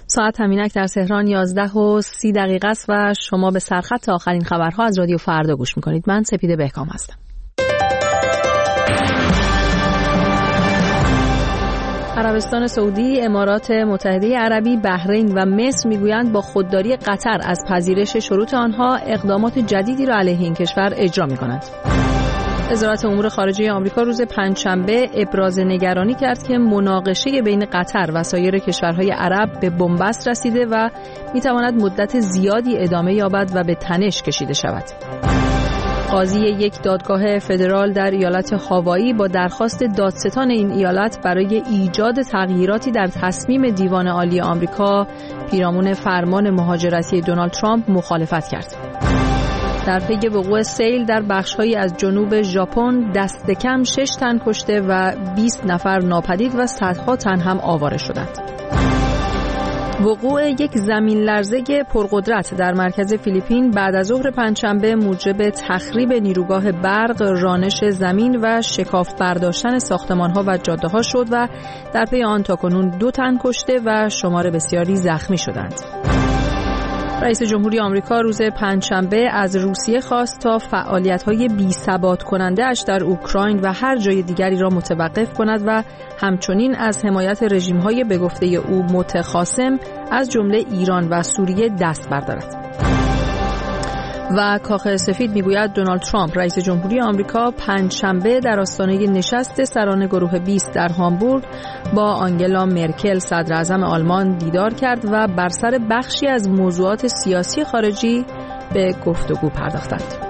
ساعت همینک در تهران 11:30 است و شما به سرخط آخرین خبرها از رادیو فردا گوش میکنید. من سپیده بهکام هستم. عربستان سعودی، امارات متحده عربی، بحرین و مصر میگویند با خودداری قطر از پذیرش شروط آنها اقدامات جدیدی را علیه این کشور اجرا میکنند. وزارت امور خارجه آمریکا روز پنجشنبه ابراز نگرانی کرد که مناقشه بین قطر و سایر کشورهای عرب به بنبست رسیده و میتواند مدت زیادی ادامه یابد و به تنش کشیده شود. قاضی یک دادگاه فدرال در ایالت هاوایی با درخواست دادستان این ایالت برای ایجاد تغییراتی در تصمیم دیوان عالی آمریکا پیرامون فرمان مهاجرتی دونالد ترامپ مخالفت کرد. در پی وقوع سیل در بخش‌هایی از جنوب ژاپن دست کم 6 تن کشته و 20 نفر ناپدید و صدها تن هم آواره شدند. وقوع یک زمین لرزه پرقدرت در مرکز فیلیپین بعد از ظهر پنجشنبه موجب تخریب نیروگاه برق، رانش زمین و شکاف برداشتن ساختمان‌ها و جاده‌ها شد و در پی آن تاکنون 2 تن کشته و شمار بسیاری زخمی شدند. رئیس جمهوری آمریکا روز پنجشنبه از روسیه خواست تا فعالیت‌های بی‌ثبات کننده‌اش در اوکراین و هر جای دیگری را متوقف کند و همچنین از حمایت رژیم‌های به گفته او متخاصم از جمله ایران و سوریه دست بردارد. و کاخ سفید میگوید دونالد ترامپ رئیس جمهوری آمریکا پنجشنبه در آستانه نشست سران گروه 20 در هامبورگ با آنگلا مرکل صدر اعظم آلمان دیدار کرد و بر سر بخشی از موضوعات سیاسی خارجی به گفتگو پرداختند.